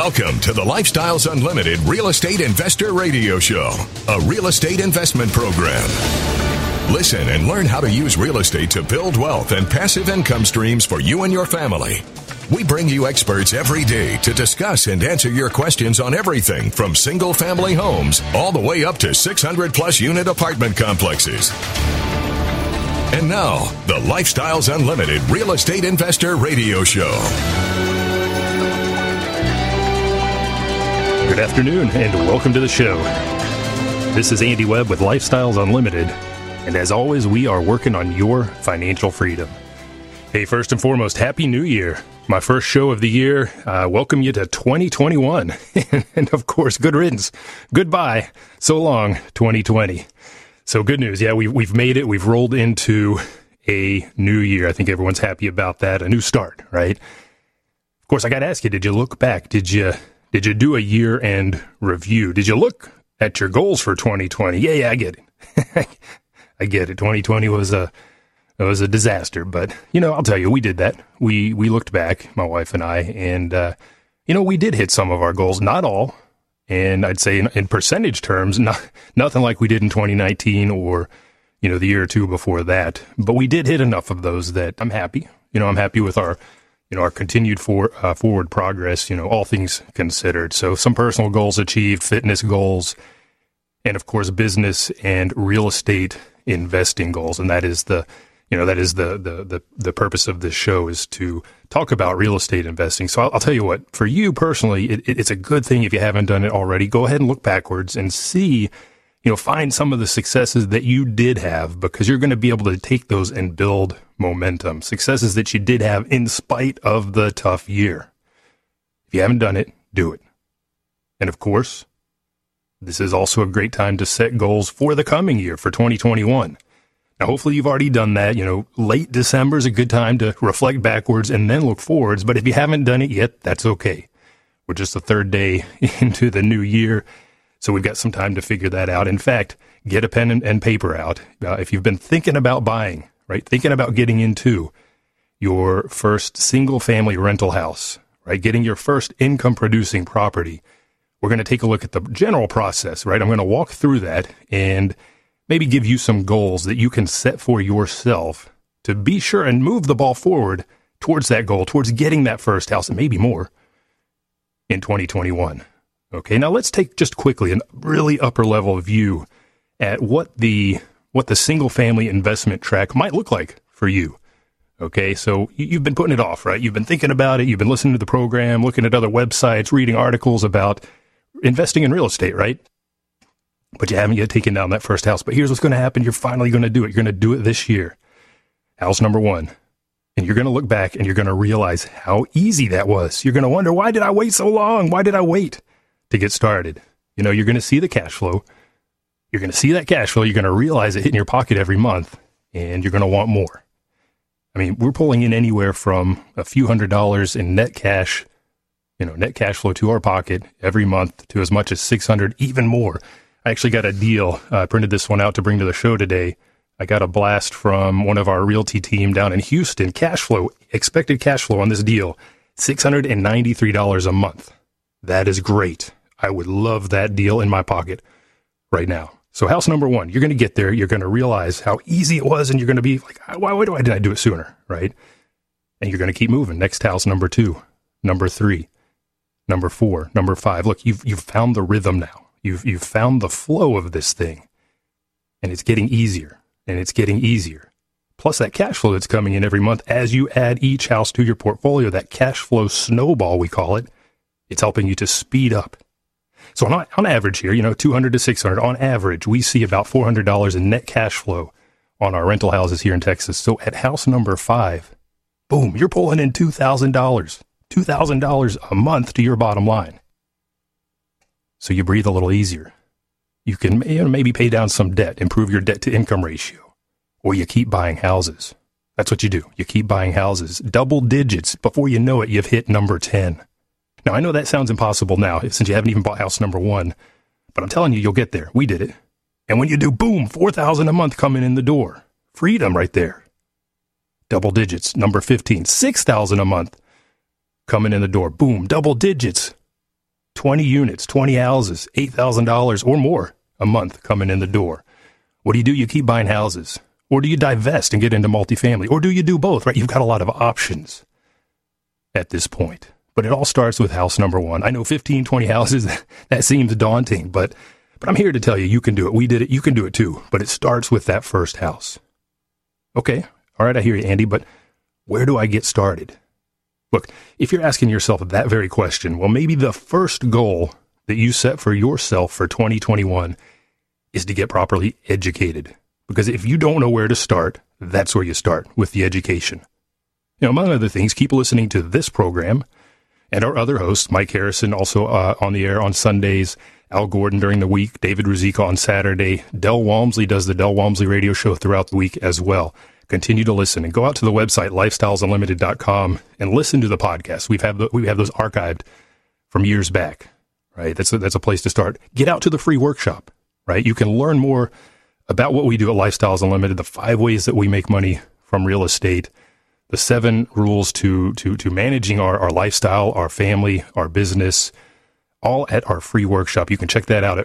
Welcome to the Lifestyles Unlimited Real Estate Investor Radio Show, a real estate investment program. Listen and learn how to use real estate to build wealth and passive income streams for you and your family. We bring you experts every day to discuss and answer your questions on everything from single-family homes all the way up to 600-plus unit apartment complexes. And now, the Lifestyles Unlimited Real Estate Investor Radio Show. Good afternoon and welcome to the show. This is Andy Webb with Lifestyles Unlimited, and as always, we are working on your financial freedom. Hey, first and foremost, Happy New Year. My first show of the year. Welcome you to 2021. And of course, good riddance. Goodbye. So long, 2020. So good news. Yeah, we've made it. We've rolled into a new year. I think everyone's happy about that. A new start, right? Of course, I got to ask you, did you look back? Did you do a year-end review? Did you look at your goals for 2020? Yeah, I get it. I get it. 2020 was a disaster, but I'll tell you, we did that. We looked back, my wife and I, and we did hit some of our goals, not all. And I'd say in percentage terms, nothing like we did in 2019 or the year or two before that. But we did hit enough of those that I'm happy. I'm happy with our our continued forward progress, all things considered. So some personal goals achieved, fitness goals, and of course, business and real estate investing goals. And that is the purpose of this show, is to talk about real estate investing. So I'll tell you what, for you personally, it's a good thing if you haven't done it already. Go ahead and look backwards and see, find some of the successes that you did have, because you're going to be able to take those and build momentum. Successes that you did have in spite of the tough year. If you haven't done it, do it. And of course, this is also a great time to set goals for the coming year, for 2021. Now, hopefully you've already done that. Late December is a good time to reflect backwards and then look forwards. But if you haven't done it yet, that's okay. We're just the third day into the new year, so we've got some time to figure that out. In fact, get a pen and paper out. If you've been thinking about buying, right, thinking about getting into your first single-family rental house, right, getting your first income-producing property, we're going to take a look at the general process, right? I'm going to walk through that and maybe give you some goals that you can set for yourself to be sure and move the ball forward towards that goal, towards getting that first house, and maybe more in 2021. Okay, now let's take just quickly a really upper level view at what the single family investment track might look like for you. Okay, so you've been putting it off, right? You've been thinking about it. You've been listening to the program, looking at other websites, reading articles about investing in real estate, right? But you haven't yet taken down that first house. But here's what's going to happen. You're finally going to do it. You're going to do it this year. House number one. And you're going to look back and you're going to realize how easy that was. You're going to wonder, why did I wait so long? Why did I wait to get started? You're going to see the cash flow. You're going to see that cash flow. You're going to realize it hitting your pocket every month, and you're going to want more. I mean, we're pulling in anywhere from a few $100s in net cash, net cash flow to our pocket every month, to as much as $600, even more. I actually got a deal. I printed this one out to bring to the show today. I got a blast from one of our realty team down in Houston. Expected cash flow on this deal, $693 a month. That is great. I would love that deal in my pocket right now. So house number one, you're going to get there. You're going to realize how easy it was, and you're going to be like, why did I do it sooner, right? And you're going to keep moving. Next house, number two, number three, number four, number five. Look, you've found the rhythm now. You've found the flow of this thing, and it's getting easier, and it's getting easier. Plus that cash flow that's coming in every month as you add each house to your portfolio, that cash flow snowball, we call it, it's helping you to speed up. So on average here, 200 to 600, on average, we see about $400 in net cash flow on our rental houses here in Texas. So at house number 5, boom, you're pulling in $2,000 a month to your bottom line. So you breathe a little easier. You can maybe pay down some debt, improve your debt to income ratio, or you keep buying houses. That's what you do. You keep buying houses, double digits. Before you know it, you've hit number 10. Now, I know that sounds impossible now, since you haven't even bought house number 1, but I'm telling you, you'll get there. We did it. And when you do, boom, $4,000 a month coming in the door. Freedom right there. Double digits. Number 15, $6,000 a month coming in the door. Boom, double digits. 20 units, 20 houses, $8,000 or more a month coming in the door. What do? You keep buying houses. Or do you divest and get into multifamily? Or do you do both, right? You've got a lot of options at this point. But it all starts with house number one. I know 15, 20 houses, that seems daunting, but I'm here to tell you, you can do it. We did it. You can do it too. But it starts with that first house. Okay. All right. I hear you, Andy, but where do I get started? Look, if you're asking yourself that very question, well, maybe the first goal that you set for yourself for 2021 is to get properly educated. Because if you don't know where to start, that's where you start, with the education. You know, among other things, keep listening to this program and our other hosts, Mike Harrison, also on the air on Sundays, Al Gordon during the week, David Ruzicka on Saturday. Del Walmsley does the Del Walmsley radio show throughout the week as well. Continue to listen and go out to the website, lifestylesunlimited.com, and listen to the podcast. We have those archived from years back, right? That's a place to start. Get out to the free workshop, right? You can learn more about what we do at Lifestyles Unlimited, the 5 ways that we make money from real estate, the 7 rules to managing our lifestyle, our family, our business, all at our free workshop. You can check that out at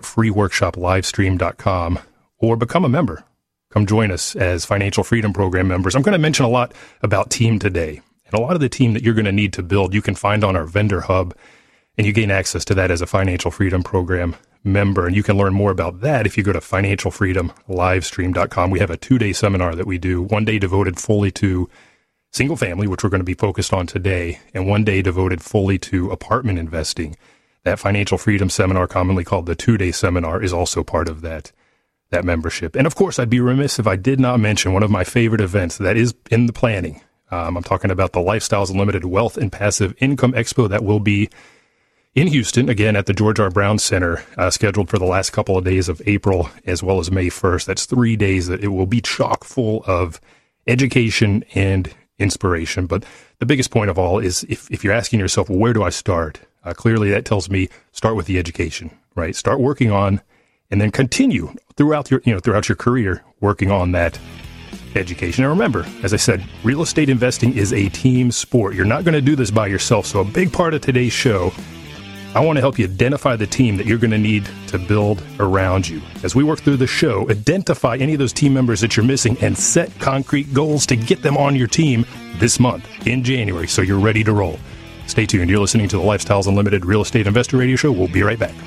freeworkshoplivestream.com or become a member. Come join us as Financial Freedom Program members. I'm going to mention a lot about team today. And a lot of the team that you're going to need to build, you can find on our vendor hub, and you gain access to that as a Financial Freedom Program member. And you can learn more about that if you go to financialfreedomlivestream.com. We have a 2-day seminar that we do, 1 day devoted fully to single family, which we're going to be focused on today, and 1 day devoted fully to apartment investing. That Financial Freedom Seminar, commonly called the 2-day seminar, is also part of that membership. And of course, I'd be remiss if I did not mention one of my favorite events that is in the planning. I'm talking about the Lifestyles Unlimited Wealth and Passive Income Expo that will be in Houston, again, at the George R. Brown Center, scheduled for the last couple of days of April as well as May 1st. That's 3 days that it will be chock full of education and inspiration. But the biggest point of all is if you're asking yourself, well, where do I start? Clearly, that tells me start with the education, right? Start working on, and then continue throughout your career working on that education. And remember, as I said, real estate investing is a team sport. You're not going to do this by yourself. So a big part of today's show, I want to help you identify the team that you're going to need to build around you. As we work through the show, identify any of those team members that you're missing and set concrete goals to get them on your team this month in January so you're ready to roll. Stay tuned. You're listening to the Lifestyles Unlimited Real Estate Investor Radio Show. We'll be right back.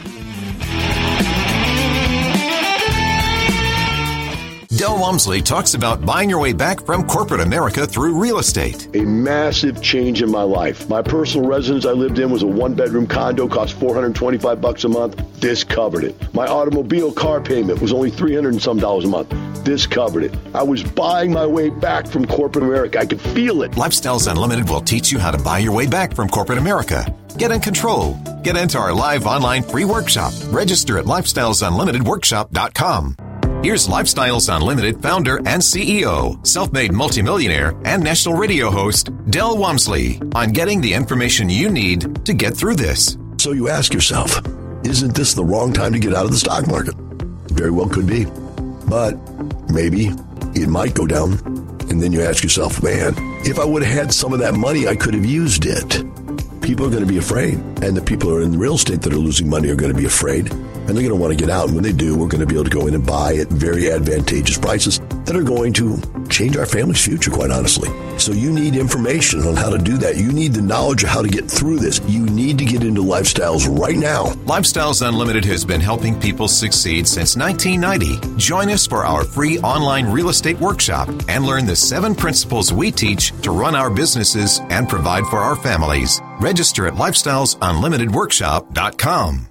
Del Walmsley talks about buying your way back from corporate America through real estate. A massive change in my life. My personal residence I lived in was a 1-bedroom condo, cost $425 a month. This covered it. My automobile car payment was only $300 and some a month. This covered it. I was buying my way back from corporate America. I could feel it. Lifestyles Unlimited will teach you how to buy your way back from corporate America. Get in control. Get into our live online free workshop. Register at lifestylesunlimitedworkshop.com. Here's Lifestyles Unlimited founder and CEO, self-made multimillionaire, and national radio host, Del Walmsley, on getting the information you need to get through this. So you ask yourself, isn't this the wrong time to get out of the stock market? Very well could be. But maybe it might go down. And then you ask yourself, man, if I would have had some of that money, I could have used it. People are going to be afraid. And the people who are in real estate that are losing money are going to be afraid. And they're going to want to get out. And when they do, we're going to be able to go in and buy at very advantageous prices that are going to change our family's future, quite honestly. So you need information on how to do that. You need the knowledge of how to get through this. You need to get into Lifestyles right now. Lifestyles Unlimited has been helping people succeed since 1990. Join us for our free online real estate workshop and learn the 7 principles we teach to run our businesses and provide for our families. Register at lifestylesunlimitedworkshop.com.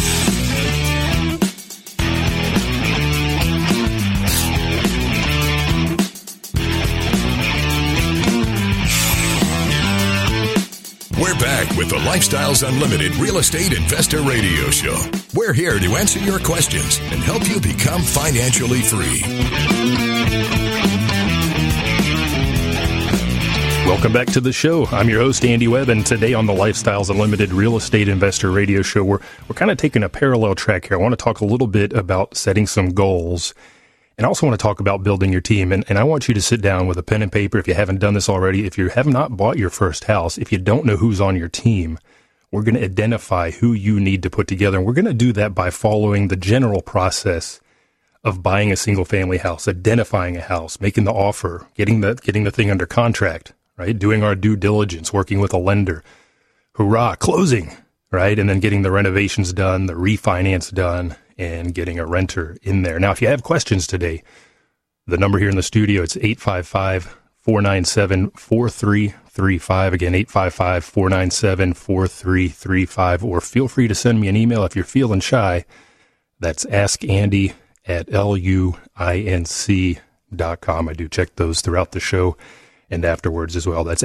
We're back with the Lifestyles Unlimited Real Estate Investor Radio Show. We're here to answer your questions and help you become financially free. Welcome back to the show. I'm your host, Andy Webb, and today on the Lifestyles Unlimited Real Estate Investor Radio Show, we're kind of taking a parallel track here. I want to talk a little bit about setting some goals, and I also want to talk about building your team. And I want you to sit down with a pen and paper if you haven't done this already. If you have not bought your first house, if you don't know who's on your team, We're going to identify who you need to put together. And we're going to do that by following the general process of buying a single family house, identifying a house, making the offer, getting the thing under contract, right? Doing our due diligence, working with a lender. Hurrah, closing, right? And then getting the renovations done, the refinance done, and getting a renter in there. Now, if you have questions today, the number here in the studio, it's 855-497-4335. Again, 855-497-4335. Or feel free to send me an email if you're feeling shy. That's askandy@luinc.com. I do check those throughout the show and afterwards as well. That's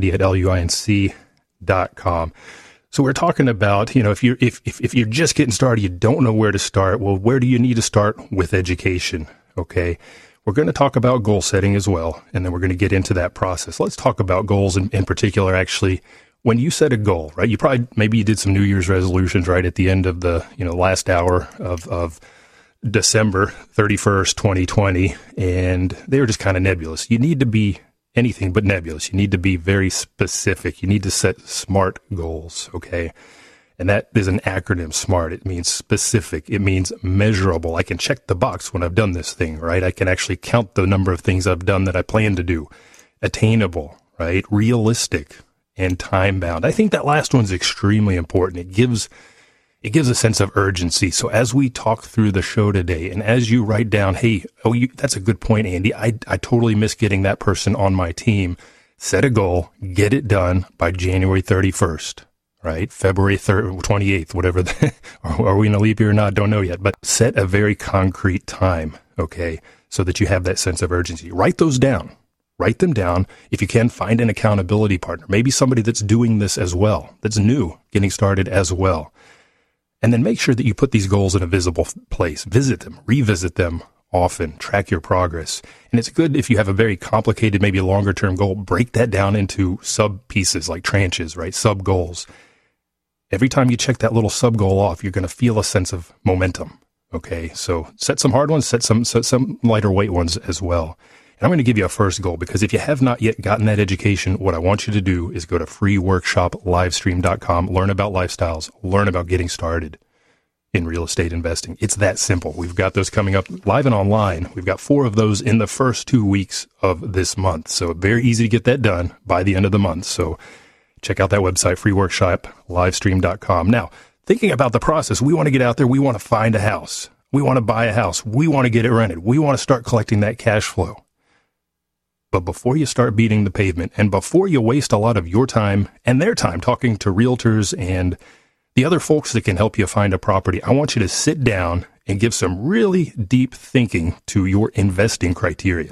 askandy@luinc.com. So we're talking about, if you're just getting started, you don't know where to start. Well, where do you need to start? With education. Okay. We're going to talk about goal setting as well, and then we're going to get into that process. Let's talk about goals in particular. Actually, when you set a goal, right, maybe you did some New Year's resolutions right at the end of the, last hour of December 31st, 2020, and they were just kind of nebulous. You need to be anything but nebulous. You need to be very specific. You need to set SMART goals, okay? And that is an acronym, SMART. It means specific. It means measurable. I can check the box when I've done this thing, right? I can actually count the number of things I've done that I plan to do. Attainable, right? Realistic and time-bound. I think that last one's extremely important. It gives a sense of urgency. So as we talk through the show today, and as you write down, that's a good point, Andy. I totally miss getting that person on my team. Set a goal, get it done by January 31st. Right? February 3rd, 28th, whatever. Are we in a leap year or not? Don't know yet. But set a very concrete time, okay, so that you have that sense of urgency. Write those down. Write them down. If you can, find an accountability partner. Maybe somebody that's doing this as well, that's new, getting started as well. And then make sure that you put these goals in a visible place. Visit them. Revisit them often. Track your progress. And it's good if you have a very complicated, maybe longer-term goal, break that down into sub-pieces like tranches, right? Sub-goals. Every time you check that little sub-goal off, you're going to feel a sense of momentum, okay? So set some hard ones, set some lighter weight ones as well. And I'm going to give you a first goal, because if you have not yet gotten that education, what I want you to do is go to freeworkshoplivestream.com, learn about lifestyles, learn about getting started in real estate investing. It's that simple. We've got those coming up live and online. We've got 4 of those in the first 2 weeks of this month. So very easy to get that done by the end of the month. So check out that website, freeworkshoplivestream.com. Now, thinking about the process, we want to get out there. We want to find a house. We want to buy a house. We want to get it rented. We want to start collecting that cash flow. But before you start beating the pavement, and before you waste a lot of your time and their time talking to realtors and the other folks that can help you find a property, I want you to sit down and give some really deep thinking to your investing criteria.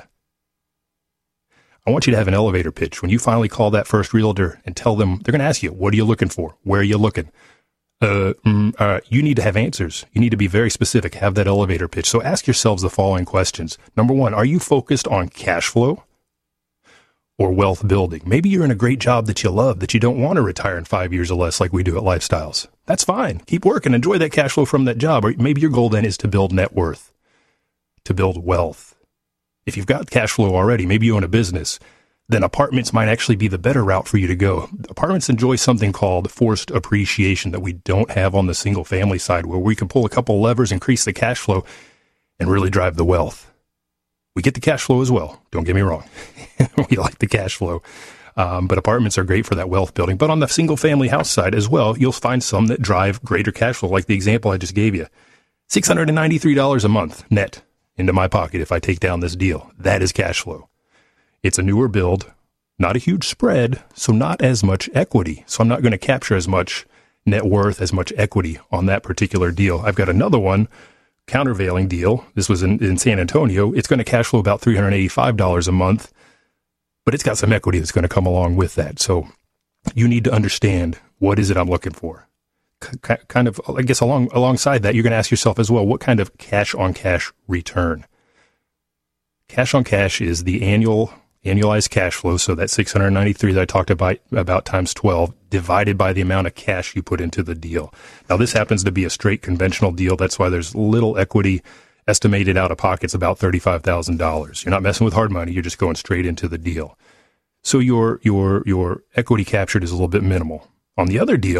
I want you to have an elevator pitch. When you finally call that first realtor and tell them, they're going to ask you, what are you looking for? Where are you looking? You need to have answers. You need to be very specific. Have that elevator pitch. So ask yourselves the following questions. Number 1, are you focused on cash flow or wealth building? Maybe you're in a great job that you love, that you don't want to retire in 5 years or less like we do at Lifestyles. That's fine. Keep working. Enjoy that cash flow from that job. Or maybe your goal then is to build net worth, to build wealth. If you've got cash flow already, maybe you own a business, then apartments might actually be the better route for you to go. Apartments enjoy something called forced appreciation that we don't have on the single family side, where we can pull a couple levers, increase the cash flow, and really drive the wealth. We get the cash flow as well. Don't get me wrong. We like the cash flow. But apartments are great for that wealth building. But on the single family house side as well, you'll find some that drive greater cash flow, like the example I just gave you. $693 a month net into my pocket if I take down this deal. That is cash flow. It's a newer build, not a huge spread, so not as much equity. So I'm not going to capture as much net worth, as much equity on that particular deal. I've got another one, countervailing deal. This was in San Antonio. It's going to cash flow about $385 a month, but it's got some equity that's going to come along with that. So you need to understand, what is it I'm looking for? Kind of, I guess, alongside that, you're going to ask yourself as well, what kind of cash-on-cash return? Cash-on-cash is the annualized cash flow, so that 693 that I talked about times 12, divided by the amount of cash you put into the deal. Now, this happens to be a straight conventional deal. That's why there's little equity. Estimated out of pocket's about $35,000. You're not messing with hard money. You're just going straight into the deal. So your equity captured is a little bit minimal. On the other deal,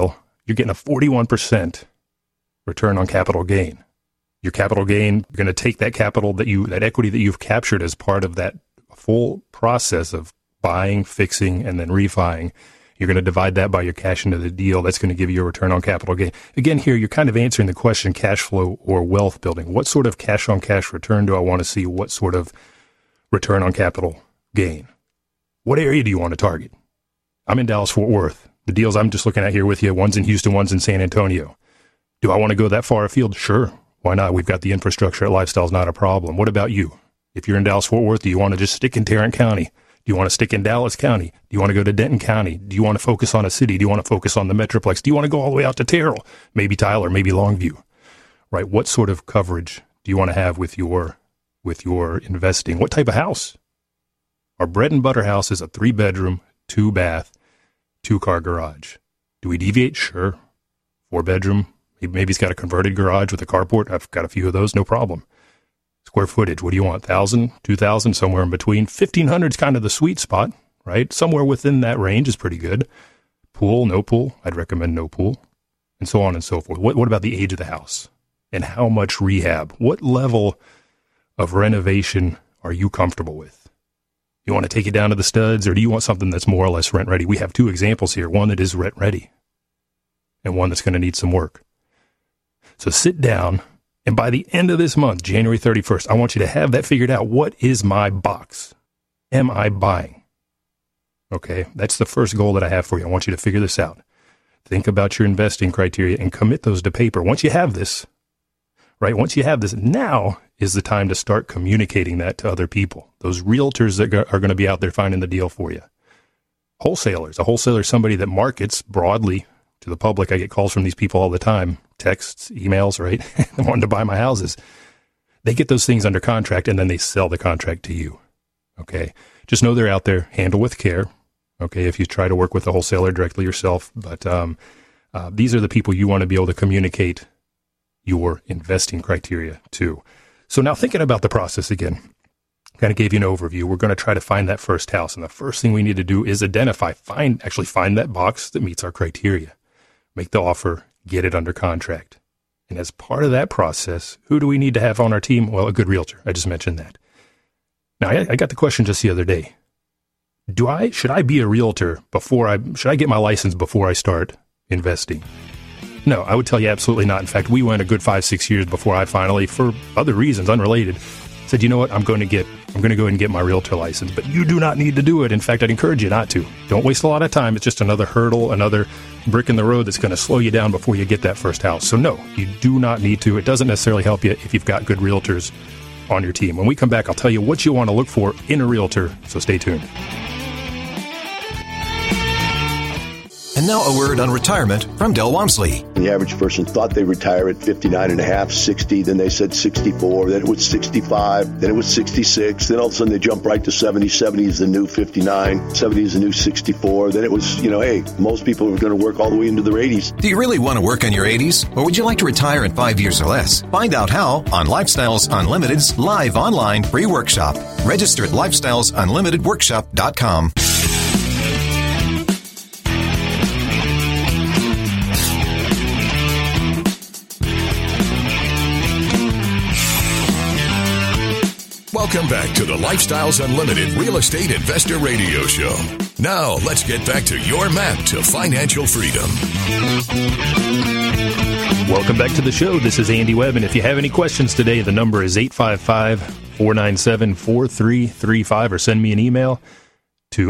you're getting a 41% return on capital gain. Your capital gain, you're going to take that capital that equity that you've captured as part of that full process of buying, fixing, and then refining. You're going to divide that by your cash into the deal. That's going to give you a return on capital gain. Again, here, you're kind of answering the question, cash flow or wealth building. What sort of cash on cash return do I want to see? What sort of return on capital gain? What area do you want to target? I'm in Dallas-Fort Worth. The deals I'm just looking at here with you, one's in Houston, one's in San Antonio. Do I want to go that far afield? Sure. Why not? We've got the infrastructure at Lifestyle's not a problem. What about you? If you're in Dallas-Fort Worth, do you want to just stick in Tarrant County? Do you want to stick in Dallas County? Do you want to go to Denton County? Do you want to focus on a city? Do you want to focus on the Metroplex? Do you want to go all the way out to Terrell? Maybe Tyler, maybe Longview, right? What sort of coverage do you want to have with your investing? What type of house? Our bread and butter house is a 3-bedroom, 2-bath, 2-car garage. Do we deviate? Sure. 4-bedroom. Maybe it's got a converted garage with a carport. I've got a few of those, no problem. Square footage, what do you want? 1,000, 2,000, somewhere in between. 1,500 is kind of the sweet spot, right? Somewhere within that range is pretty good. Pool, no pool. I'd recommend no pool. And so on and so forth. What about the age of the house? And how much rehab? What level of renovation are you comfortable with? You want to take it down to the studs, or do you want something that's more or less rent ready? We have 2 examples here. One that is rent ready and one that's going to need some work. So sit down, and by the end of this month, January 31st, I want you to have that figured out. What is my box? Am I buying? Okay, that's the first goal that I have for you. I want you to figure this out. Think about your investing criteria and commit those to paper. Once you have this, right? Once you have this, now is the time to start communicating that to other people. Those realtors that are going to be out there finding the deal for you. Wholesalers. A wholesaler is somebody that markets broadly to the public. I get calls from these people all the time. Texts, emails, right? Wanting to buy my houses. They get those things under contract and then they sell the contract to you. Okay. Just know they're out there. Handle with care. Okay. If you try to work with a wholesaler directly yourself, but these are the people you want to be able to communicate your investing criteria to. So now thinking about the process again, kind of gave you an overview. We're going to try to find that first house. And the first thing we need to do is identify, find that box that meets our criteria. Make the offer, get it under contract. And as part of that process, who do we need to have on our team? Well, a good realtor. I just mentioned that. Now, I got the question just the other day. Should I be a realtor should I get my license before I start investing? No, I would tell you absolutely not. In fact, we went a good 5-6 years before I finally, for other reasons, unrelated, said, you know what, I'm going to go ahead and get my realtor license, but you do not need to do it. In fact, I'd encourage you not to. Don't waste a lot of time. It's just another hurdle, another brick in the road that's going to slow you down before you get that first house. So no, you do not need to. It doesn't necessarily help you if you've got good realtors on your team. When we come back, I'll tell you what you want to look for in a realtor, so stay tuned. And now a word on retirement from Del Walmsley. The average person thought they retire at 59 and a half, 60, then they said 64, then it was 65, then it was 66, then all of a sudden they jump right to 70. 70 is the new 59, 70 is the new 64. Then it was, hey, most people are going to work all the way into their 80s. Do you really want to work in your 80s? Or would you like to retire in 5 years or less? Find out how on Lifestyles Unlimited's live online free workshop. Register at lifestylesunlimitedworkshop.com. Welcome back to the Lifestyles Unlimited Real Estate Investor Radio Show. Now, let's get back to your map to financial freedom. Welcome back to the show. This is Andy Webb, and if you have any questions today, the number is 855-497-4335, or send me an email to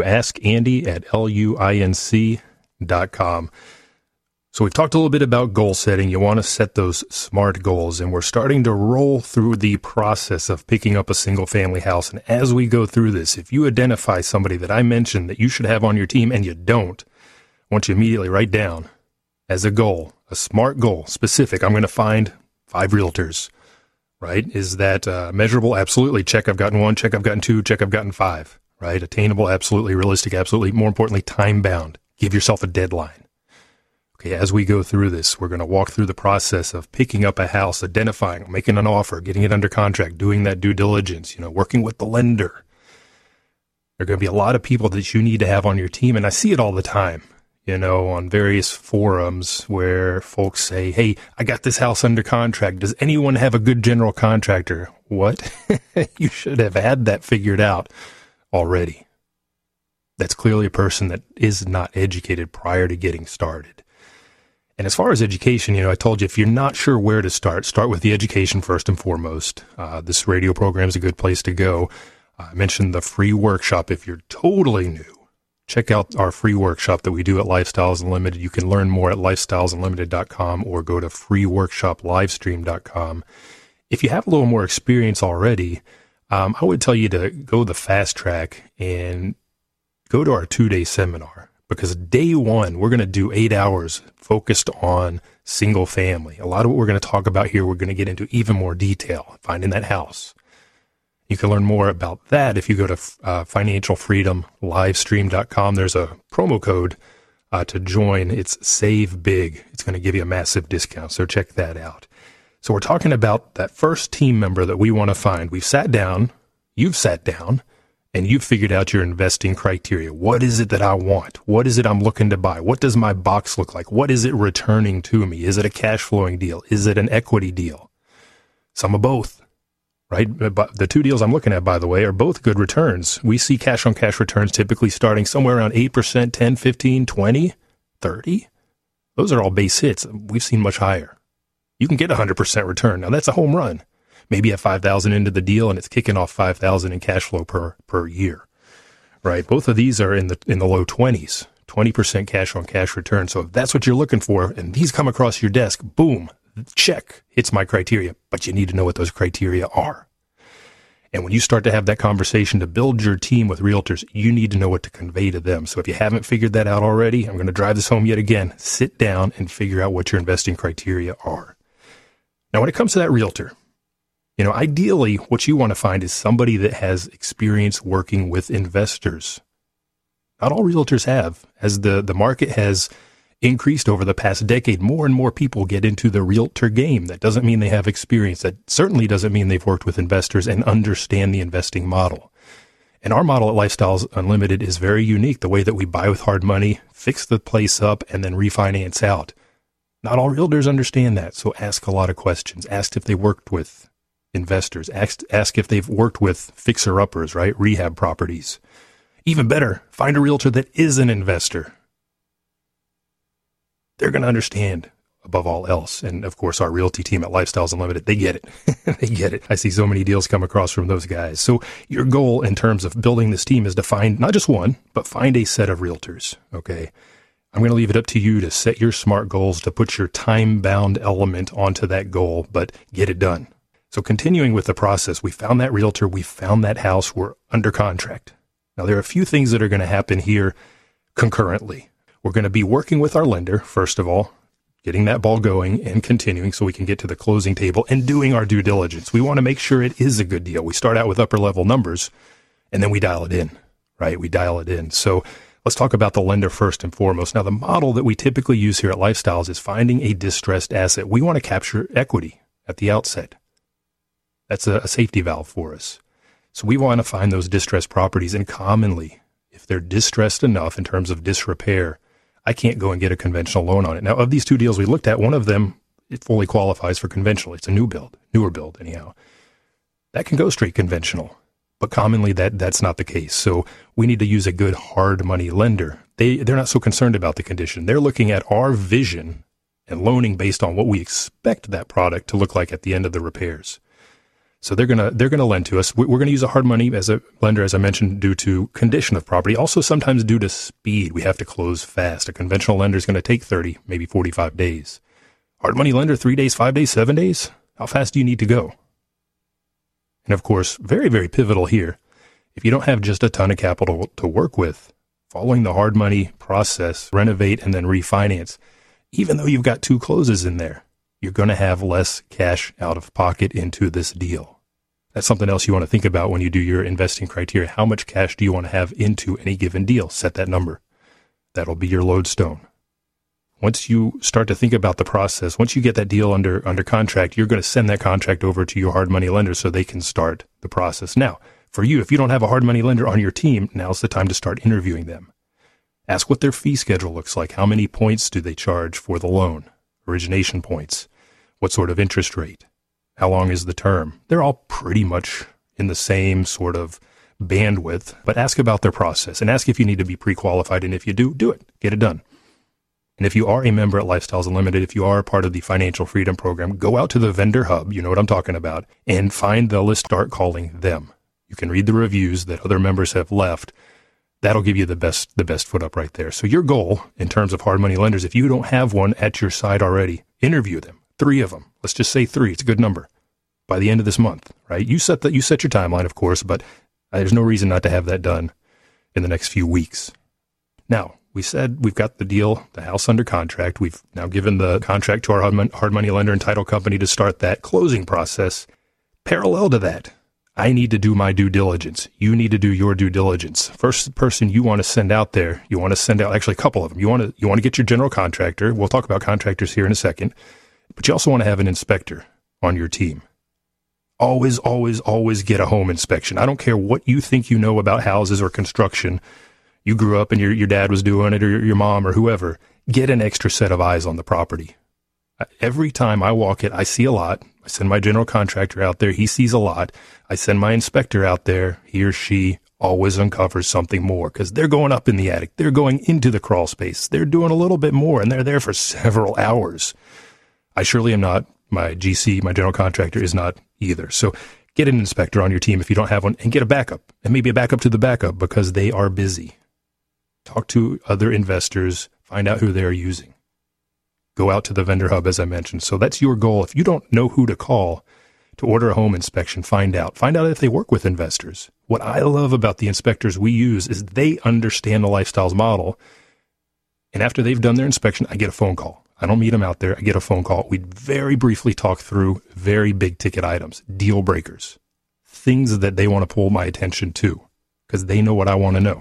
askandy@luinc.com. So we've talked a little bit about goal setting. You want to set those SMART goals, and we're starting to roll through the process of picking up a single-family house. And as we go through this, if you identify somebody that I mentioned that you should have on your team and you don't, I want you to immediately write down as a goal, a SMART goal, specific. I'm going to find 5 realtors, right? Is that measurable? Absolutely. Check, I've gotten 1. Check, I've gotten 2. Check, I've gotten 5, right? Attainable? Absolutely. Realistic? Absolutely. More importantly, time-bound. Give yourself a deadline. Okay, as we go through this, we're going to walk through the process of picking up a house, identifying, making an offer, getting it under contract, doing that due diligence, working with the lender. There are going to be a lot of people that you need to have on your team, and I see it all the time. on various forums where folks say, hey, I got this house under contract. Does anyone have a good general contractor? What? You should have had that figured out already. That's clearly a person that is not educated prior to getting started. And as far as education, I told you, if you're not sure where to start with the education first and foremost. This radio program is a good place to go. I mentioned the free workshop. If you're totally new, check out our free workshop that we do at Lifestyles Unlimited. You can learn more at lifestylesunlimited.com or go to freeworkshoplivestream.com. If you have a little more experience already, I would tell you to go the fast track and go to our 2-day seminar, because day one, we're going to do 8 hours focused on single family. A lot of what we're going to talk about here, we're going to get into even more detail, finding that house. You can learn more about that if you go to financialfreedomlivestream.com. There's a promo code to join. It's Save Big. It's going to give you a massive discount, so check that out. So we're talking about that first team member that we want to find. We've sat down, you've sat down, and you've figured out your investing criteria. What is it that I want? What is it I'm looking to buy? What does my box look like? What is it returning to me? Is it a cash flowing deal? Is it an equity deal? Some of both. Right? But the 2 deals I'm looking at, by the way, are both good returns. We see cash on cash returns typically starting somewhere around 8%, 10, 15, 20, 30. Those are all base hits. We've seen much higher. You can get 100% return. Now that's a home run. Maybe at $5,000 into the deal and it's kicking off $5,000 in cash flow per year. Right? Both of these are in the low 20s, 20% cash on cash return. So if that's what you're looking for and these come across your desk, boom, check, hits my criteria, but you need to know what those criteria are. And when you start to have that conversation to build your team with realtors, you need to know what to convey to them. So if you haven't figured that out already, I'm going to drive this home yet again. Sit down and figure out what your investing criteria are. Now, when it comes to that realtor, ideally what you want to find is somebody that has experience working with investors. Not all realtors have. As the market has increased over the past decade, more and more people get into the realtor game. That doesn't mean they have experience. That certainly doesn't mean they've worked with investors and understand the investing model. And our model at Lifestyles Unlimited is very unique. The way that we buy with hard money, fix the place up, and then refinance out. Not all realtors understand that, so ask a lot of questions. Ask if they worked with investors. Ask if they've worked with fixer-uppers, right? Rehab properties. Even better, find a realtor that is an investor. They're going to understand above all else. And of course, our realty team at Lifestyles Unlimited, they get it. They get it. I see so many deals come across from those guys. So your goal in terms of building this team is to find not just one, but find a set of realtors. Okay. I'm going to leave it up to you to set your SMART goals, to put your time-bound element onto that goal, but get it done. So continuing with the process, we found that realtor, we found that house, we're under contract. Now, there are a few things that are going to happen here concurrently. We're going to be working with our lender, first of all, getting that ball going and continuing so we can get to the closing table and doing our due diligence. We want to make sure it is a good deal. We start out with upper level numbers and then we dial it in, right? We dial it in. So let's talk about the lender first and foremost. Now, the model that we typically use here at Lifestyles is finding a distressed asset. We want to capture equity at the outset. That's a safety valve for us. So we want to find those distressed properties, and commonly, if they're distressed enough in terms of disrepair, I can't go and get a conventional loan on it. Now, of these 2 deals we looked at, one of them, it fully qualifies for conventional. It's a newer build anyhow. That can go straight conventional, but commonly that's not the case. So we need to use a good hard money lender. They're not so concerned about the condition. They're looking at our vision and loaning based on what we expect that product to look like at the end of the repairs. So they're gonna lend to us. We're going to use a hard money as a lender, as I mentioned, due to condition of property. Also, sometimes due to speed, we have to close fast. A conventional lender is going to take 30, maybe 45 days. Hard money lender, 3 days, 5 days, 7 days. How fast do you need to go? And of course, very, very pivotal here. If you don't have just a ton of capital to work with, following the hard money process, renovate and then refinance, even though you've got 2 closes in there, you're going to have less cash out of pocket into this deal. That's something else you want to think about when you do your investing criteria. How much cash do you want to have into any given deal? Set that number. That'll be your lodestone. Once you start to think about the process, once you get that deal under contract, you're going to send that contract over to your hard money lender so they can start the process. Now, for you, if you don't have a hard money lender on your team, now's the time to start interviewing them. Ask what their fee schedule looks like. How many points do they charge for the loan? Origination points. What sort of interest rate? How long is the term? They're all pretty much in the same sort of bandwidth, but ask about their process and ask if you need to be pre-qualified. And if you do, do it. Get it done. And if you are a member at Lifestyles Unlimited, if you are part of the Financial Freedom Program, go out to the vendor hub, you know what I'm talking about, and find the list, start calling them. You can read the reviews that other members have left. That'll give you the best foot up right there. So your goal in terms of hard money lenders, if you don't have one at your side already, interview them. 3 of them. Let's just say 3. It's a good number. By the end of this month, right? You set your timeline, of course, but there's no reason not to have that done in the next few weeks. Now, we said we've got the deal, the house under contract. We've now given the contract to our hard money lender and title company to start that closing process. Parallel to that, I need to do my due diligence. You need to do your due diligence. First person you want to send out there, you want to send out actually a couple of them. You want to get your general contractor. We'll talk about contractors here in a second, but you also want to have an inspector on your team. Always, always, always get a home inspection. I don't care what you think you know about houses or construction. You grew up and your dad was doing it, or your mom or whoever. Get an extra set of eyes on the property. Every time I walk it, I see a lot. I send my general contractor out there. He sees a lot. I send my inspector out there. He or she always uncovers something more because they're going up in the attic. They're going into the crawl space. They're doing a little bit more, and they're there for several hours. I surely am not. My GC, my general contractor, is not either. So get an inspector on your team if you don't have one, and get a backup, and maybe a backup to the backup because they are busy. Talk to other investors. Find out who they're using. Go out to the vendor hub, as I mentioned. So that's your goal. If you don't know who to call to order a home inspection, find out. Find out if they work with investors. What I love about the inspectors we use is they understand the Lifestyles model. And after they've done their inspection, I get a phone call. I don't meet them out there. I get a phone call. We very briefly talk through very big ticket items, deal breakers, things that they want to pull my attention to because they know what I want to know.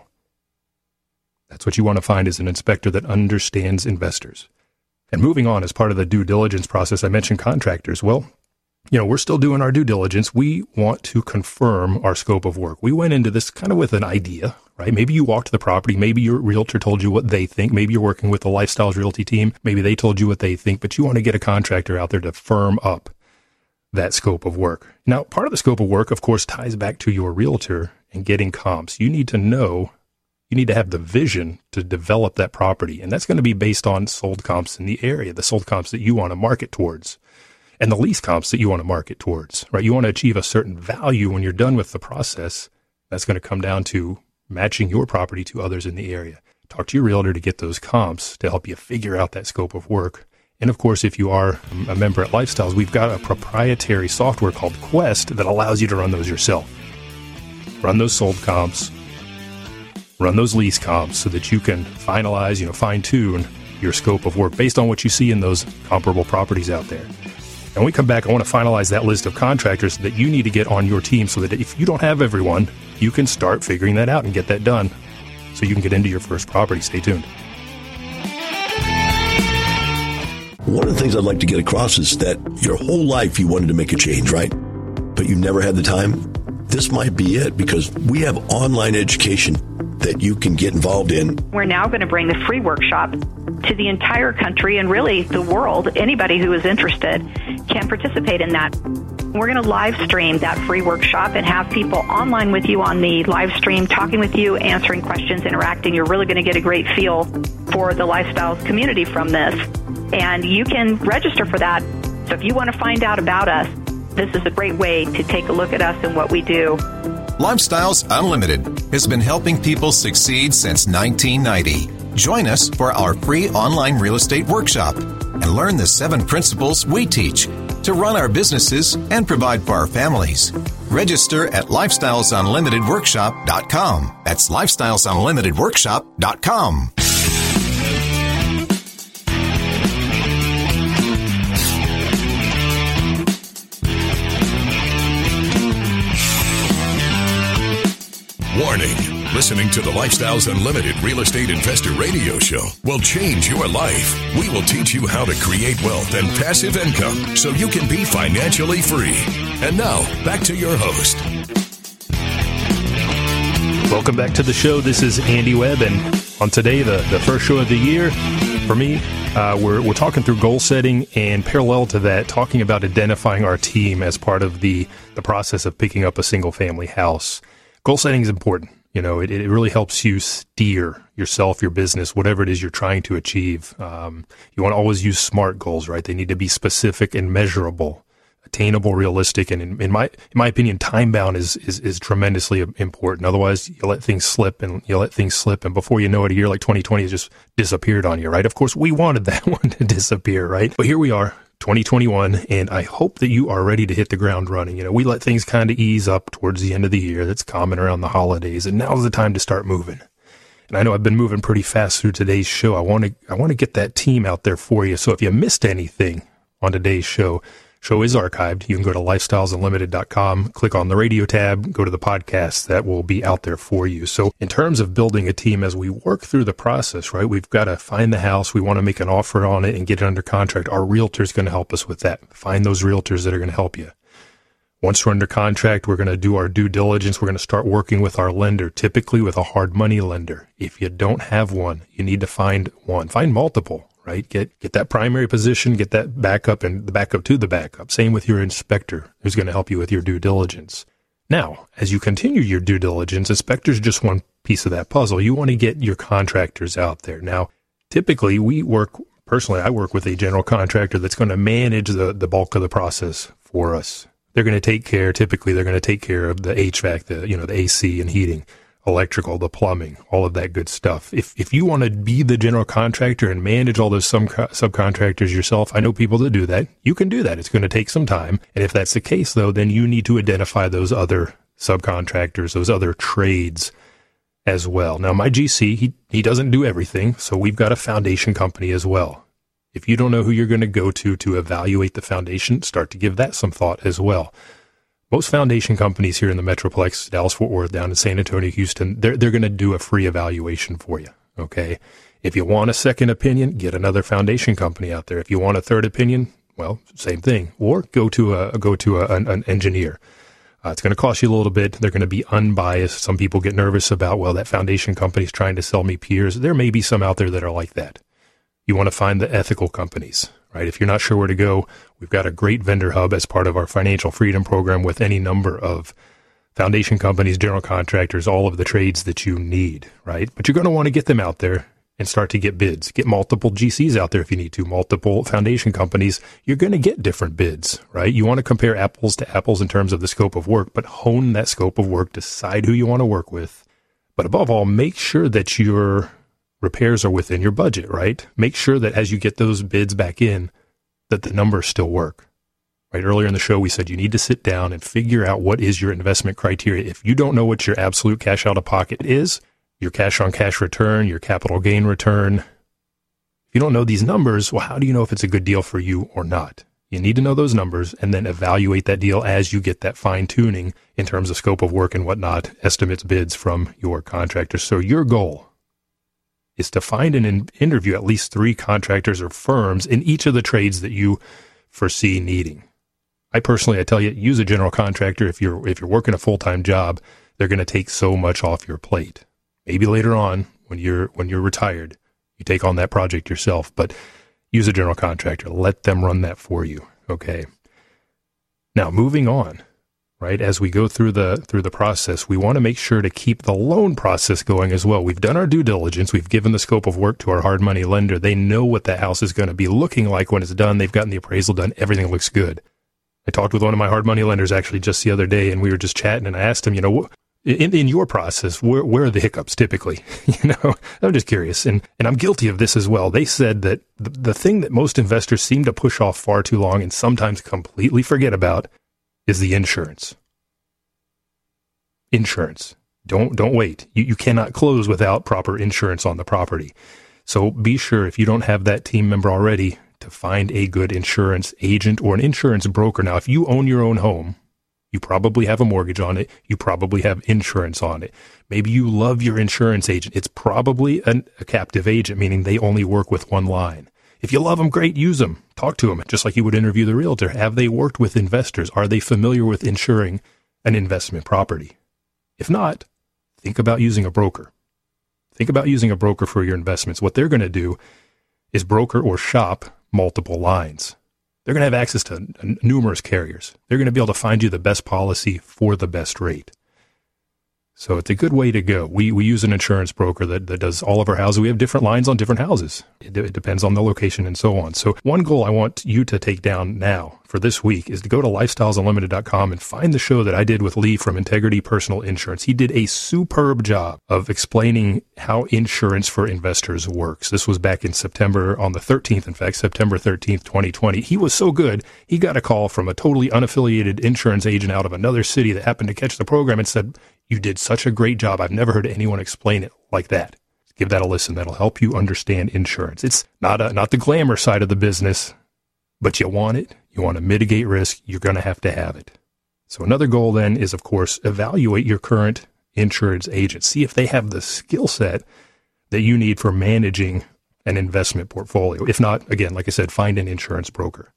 That's what you want to find is an inspector that understands investors. And moving on, as part of the due diligence process, I mentioned contractors. Well, we're still doing our due diligence. We want to confirm our scope of work. We went into this kind of with an idea, right? Maybe you walked the property. Maybe your realtor told you what they think. Maybe you're working with the Lifestyles Realty team. Maybe they told you what they think, but you want to get a contractor out there to firm up that scope of work. Now, part of the scope of work, of course, ties back to your realtor and getting comps. You need to know, you need to have the vision to develop that property. And that's going to be based on sold comps in the area, the sold comps that you want to market towards, and the lease comps that you want to market towards, right? You want to achieve a certain value when you're done with the process. That's going to come down to matching your property to others in the area. Talk to your realtor to get those comps to help you figure out that scope of work. And of course, if you are a member at Lifestyles, we've got a proprietary software called Quest that allows you to run those yourself. Run those sold comps, run those lease comps so that you can finalize, fine-tune your scope of work based on what you see in those comparable properties out there. And when we come back, I want to finalize that list of contractors that you need to get on your team so that if you don't have everyone, you can start figuring that out and get that done so you can get into your first property. Stay tuned. One of the things I'd like to get across is that your whole life you wanted to make a change, right? But you never had the time. This might be it because we have online education that you can get involved in. We're now going to bring the free workshop to the entire country and really the world. Anybody who is interested can participate in that. We're going to live stream that free workshop and have people online with you on the live stream, talking with you, answering questions, interacting. You're really going to get a great feel for the Lifestyles community from this. And you can register for that. So if you want to find out about us, this is a great way to take a look at us and what we do. Lifestyles Unlimited has been helping people succeed since 1990. Join us for our free online real estate workshop and learn the 7 principles we teach to run our businesses and provide for our families. Register at lifestylesunlimitedworkshop.com. That's lifestylesunlimitedworkshop.com. Warning. Listening to the Lifestyles Unlimited Real Estate Investor Radio Show will change your life. We will teach you how to create wealth and passive income so you can be financially free. And now, back to your host. Welcome back to the show. This is Andy Webb, and On today, the first show of the year, for me, we're talking through goal setting, and parallel to that, talking about identifying our team as part of the process of picking up a single-family house. Goal setting is important. You know, it really helps you steer yourself, your business, whatever it is you're trying to achieve. You want to always use SMART goals, right? They need to be specific and measurable, attainable, realistic, and in my opinion, time bound is tremendously important. Otherwise, you let things slip, and before you know it, a year like 2020 has just disappeared on you, right? Of course, we wanted that one to disappear, right? But here we are, 2021, and I hope that you are ready to hit the ground running. You know, we let things kind of ease up towards the end of the year. That's common around the holidays, and now's the time to start moving. And I know I've been moving pretty fast through today's show. I want to get that team out there for you. So if you missed anything on today's show is archived. You can go to lifestylesunlimited.com, click on the radio tab, go to the podcast. That will be out there for you. So in terms of building a team, as we work through the process, right, we've got to find the house. We want to make an offer on it and get it under contract. Our realtor is going to help us with that. Find those realtors that are going to help you. Once we're under contract, we're going to do our due diligence. We're going to start working with our lender, typically with a hard money lender. If you don't have one, you need to find one. Find multiple. Right? Get that primary position, get that backup and the backup to the backup. Same with your inspector, who's going to help you with your due diligence. Now, as you continue your due diligence, inspector's just one piece of that puzzle. You want to get your contractors out there. Now, typically I work with a general contractor that's going to manage the bulk of the process for us. They're going to take care of the HVAC, the AC and heating, electrical, the plumbing, all of that good stuff. If you want to be the general contractor and manage all those subcontractors yourself, I know people that do that. You can do that. It's going to take some time. And if that's the case, though, then you need to identify those other subcontractors, those other trades as well. Now, my GC, he doesn't do everything, so we've got a foundation company as well. If you don't know who you're going to go to evaluate the foundation, start to give that some thought as well. Most foundation companies here in the Metroplex, Dallas-Fort Worth, down in San Antonio, Houston, they're going to do a free evaluation for you, okay? If you want a second opinion, get another foundation company out there. If you want a third opinion, well, same thing. Or go to an engineer. It's going to cost you a little bit. They're going to be unbiased. Some people get nervous about, well, that foundation company's trying to sell me peers. There may be some out there that are like that. You want to find the ethical companies. Right? If you're not sure where to go, we've got a great vendor hub as part of our financial freedom program with any number of foundation companies, general contractors, all of the trades that you need, right? But you're going to want to get them out there and start to get bids. Get multiple GCs out there if you need to, multiple foundation companies. You're going to get different bids, right? You want to compare apples to apples in terms of the scope of work, but hone that scope of work, decide who you want to work with. But above all, make sure that your repairs are within your budget, right? Make sure that as you get those bids back in, that the numbers still work, right? Earlier in the show, we said you need to sit down and figure out what is your investment criteria. If you don't know what your absolute cash out of pocket is, your cash on cash return, your capital gain return, if you don't know these numbers, well, how do you know if it's a good deal for you or not? You need to know those numbers and then evaluate that deal as you get that fine tuning in terms of scope of work and whatnot, estimates, bids from your contractors. So your goal is to find and interview at least 3 contractors or firms in each of the trades that you foresee needing. I tell you, use a general contractor. If you're working a full-time job, they're going to take so much off your plate. Maybe later on, when you're retired, you take on that project yourself, but use a general contractor. Let them run that for you. Okay. Now, moving on. Right, as we go through the process, we want to make sure to keep the loan process going as well. We've done our due diligence. We've given the scope of work to our hard money lender. They know what the house is going to be looking like when it's done. They've gotten the appraisal done. Everything looks good. I talked with one of my hard money lenders actually just the other day, and we were just chatting, and I asked him, in your process, where are the hiccups typically? I'm just curious, and I'm guilty of this as well. They said that the thing that most investors seem to push off far too long and sometimes completely forget about is the insurance. Insurance. Don't wait. You cannot close without proper insurance on the property. So be sure, if you don't have that team member already, to find a good insurance agent or an insurance broker. Now, if you own your own home, you probably have a mortgage on it. You probably have insurance on it. Maybe you love your insurance agent. It's probably a captive agent, meaning they only work with one line. If you love them, great, use them. Talk to them, just like you would interview the realtor. Have they worked with investors? Are they familiar with insuring an investment property? If not, think about using a broker. Think about using a broker for your investments. What they're going to do is broker or shop multiple lines. They're going to have access to numerous carriers. They're going to be able to find you the best policy for the best rate. So it's a good way to go. We use an insurance broker that does all of our houses. We have different lines on different houses. It depends on the location and so on. So one goal I want you to take down now for this week is to go to lifestylesunlimited.com and find the show that I did with Lee from Integrity Personal Insurance. He did a superb job of explaining how insurance for investors works. This was back in September, on the 13th, in fact, September 13th, 2020. He was so good, he got a call from a totally unaffiliated insurance agent out of another city that happened to catch the program and said, "You did such a great job. I've never heard anyone explain it like that." Give that a listen. That'll help you understand insurance. It's not the glamour side of the business, but you want it. You want to mitigate risk. You're going to have it. So another goal then is, of course, evaluate your current insurance agent. See if they have the skill set that you need for managing an investment portfolio. If not, again, like I said, find an insurance broker.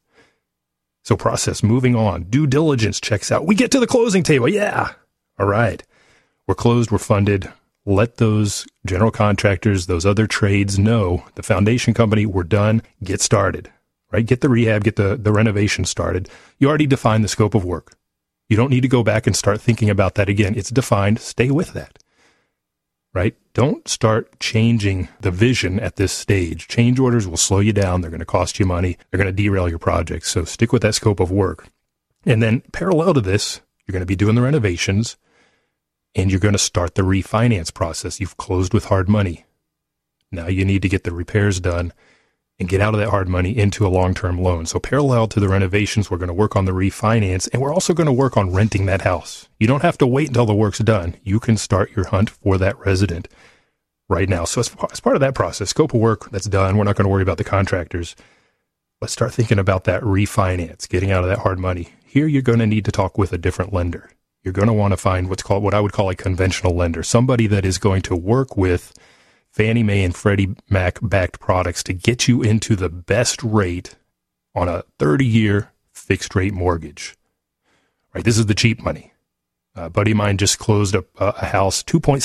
So process, moving on. Due diligence checks out. We get to the closing table. Yeah. All right. We're closed. We're funded. Let those general contractors, those other trades know, the foundation company, we're done. Get started, right? Get the rehab, get the renovation started. You already defined the scope of work. You don't need to go back and start thinking about that again. It's defined. Stay with that, right? Don't start changing the vision at this stage. Change orders will slow you down. They're going to cost you money. They're going to derail your project. So stick with that scope of work. And then parallel to this, you're going to be doing the renovations. And you're going to start the refinance process. You've closed with hard money. Now you need to get the repairs done and get out of that hard money into a long-term loan. So parallel to the renovations, we're going to work on the refinance, and we're also going to work on renting that house. You don't have to wait until the work's done. You can start your hunt for that resident right now. So as part of that process, scope of work, that's done. We're not going to worry about the contractors. Let's start thinking about that refinance, getting out of that hard money. Here you're going to need to talk with a different lender. You're going to want to find what I would call a conventional lender, somebody that is going to work with Fannie Mae and Freddie Mac backed products to get you into the best rate on a 30-year fixed rate mortgage. Right? This is the cheap money. A buddy of mine just closed a house,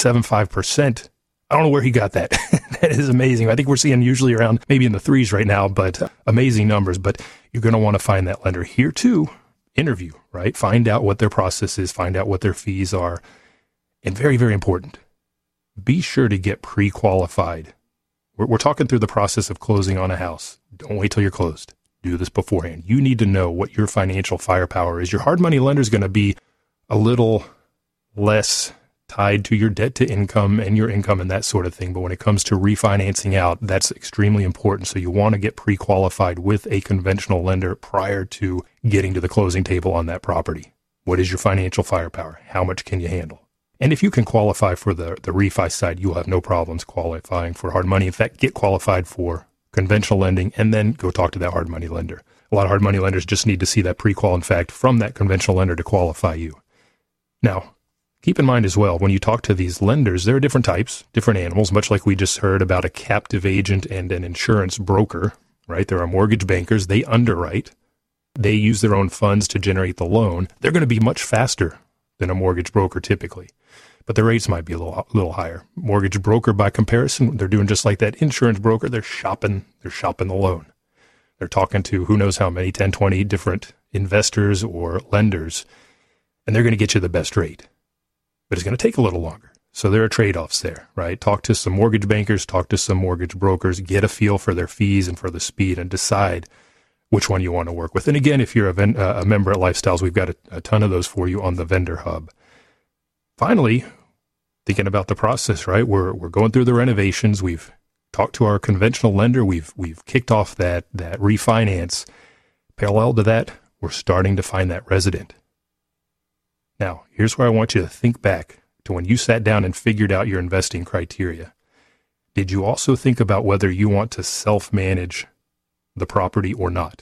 2.75%. I don't know where he got that. That is amazing. I think we're seeing usually around maybe in the threes right now, but amazing numbers. But you're going to want to find that lender here too. Interview, right? Find out what their process is, find out what their fees are. And very, very important, be sure to get pre-qualified. We're talking through the process of closing on a house. Don't wait till you're closed. Do this beforehand. You need to know what your financial firepower is. Your hard money lender is going to be a little less tied to your debt to income and your income and that sort of thing. But when it comes to refinancing out, that's extremely important. So you want to get pre-qualified with a conventional lender prior to getting to the closing table on that property. What is your financial firepower? How much can you handle? And if you can qualify for the refi side, you'll have no problems qualifying for hard money. In fact, get qualified for conventional lending and then go talk to that hard money lender. A lot of hard money lenders just need to see that pre-qual, in fact, from that conventional lender to qualify you. Now, keep in mind as well, when you talk to these lenders, there are different types, different animals, much like we just heard about a captive agent and an insurance broker, right? There are mortgage bankers. They underwrite. They use their own funds to generate the loan. They're going to be much faster than a mortgage broker typically, but the rates might be a little higher. Mortgage broker, by comparison, they're doing just like that insurance broker. They're shopping the loan. They're talking to who knows how many, 10, 20 different investors or lenders, and they're going to get you the best rate. But it's going to take a little longer. So there are trade-offs there, right? Talk to some mortgage bankers, talk to some mortgage brokers, get a feel for their fees and for the speed, and decide which one you want to work with. And again, if you're a member at Lifestyles, we've got a ton of those for you on the Vendor Hub. Finally, thinking about the process, right? We're going through the renovations. We've talked to our conventional lender. We've kicked off that refinance. Parallel to that, we're starting to find that resident. Now, here's where I want you to think back to when you sat down and figured out your investing criteria. Did you also think about whether you want to self-manage the property or not?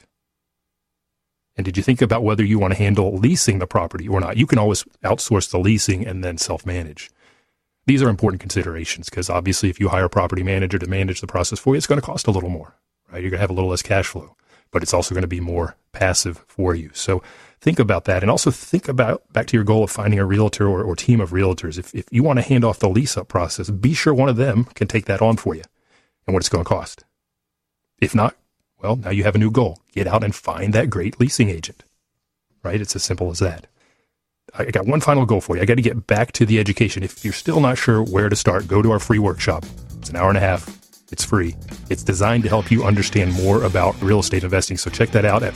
And did you think about whether you want to handle leasing the property or not? You can always outsource the leasing and then self-manage. These are important considerations because obviously if you hire a property manager to manage the process for you, it's going to cost a little more, right? You're going to have a little less cash flow, but it's also going to be more passive for you. So think about that. And also think about, back to your goal of finding a realtor or team of realtors. If you want to hand off the lease-up process, be sure one of them can take that on for you and what it's going to cost. If not, well, now you have a new goal. Get out and find that great leasing agent, right? It's as simple as that. I got one final goal for you. I got to get back to the education. If you're still not sure where to start, go to our free workshop. It's an hour and a half. It's free. It's designed to help you understand more about real estate investing. So check that out at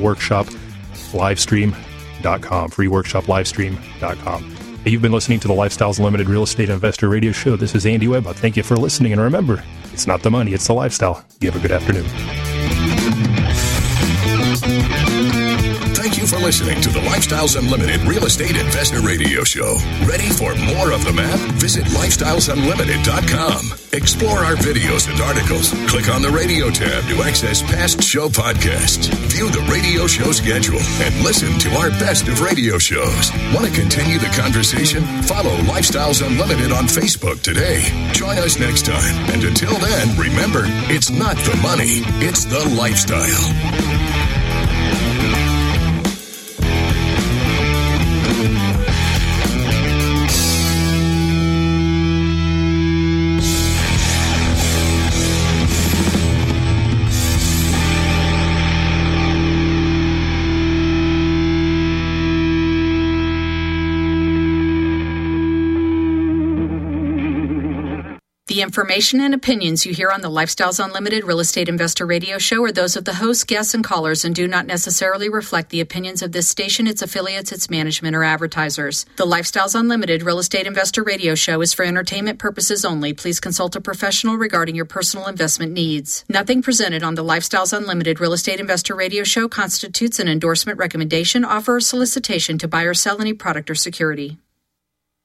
freeworkshoplivestream.com, freeworkshoplivestream.com. Hey, you've been listening to the Lifestyles Unlimited Real Estate Investor Radio Show. This is Andy Webb. Thank you for listening. And remember, it's not the money, it's the lifestyle. You have a good afternoon. Thank you for listening to the Lifestyles Unlimited Real Estate Investor Radio Show. Ready for more of the map? Visit lifestylesunlimited.com. Explore our videos and articles. Click on the radio tab to access past show podcasts. View the radio show schedule and listen to our best of radio shows. Want to continue the conversation? Follow Lifestyles Unlimited on Facebook today. Join us next time. And until then, remember, it's not the money, it's the lifestyle. The information and opinions you hear on the Lifestyles Unlimited Real Estate Investor Radio Show are those of the hosts, guests, and callers and do not necessarily reflect the opinions of this station, its affiliates, its management, or advertisers. The Lifestyles Unlimited Real Estate Investor Radio Show is for entertainment purposes only. Please consult a professional regarding your personal investment needs. Nothing presented on the Lifestyles Unlimited Real Estate Investor Radio Show constitutes an endorsement, recommendation, offer, or solicitation to buy or sell any product or security.